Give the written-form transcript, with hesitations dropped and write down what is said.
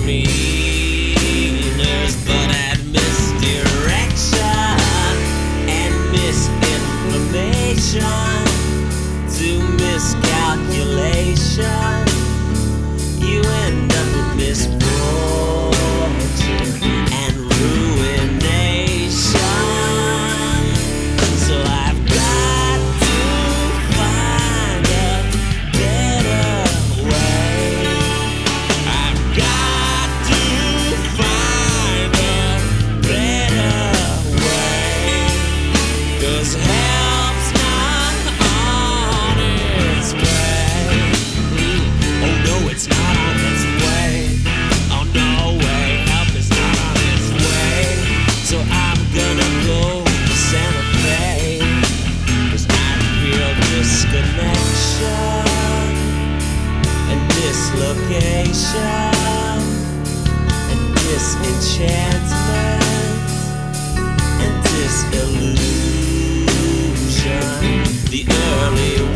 misdemeanors, but at misdirection and misinformation to miscalculation, you end up with misfortune and ruination. So I've got to find a better way. I've got to find a better way, 'cause help's not on its way. Oh no, it's not on its way. Oh no way, help is not on its way. So I'm gonna go to Santa Fe, 'cause I feel disconnection and dislocation and disenchantment and disillusion. The early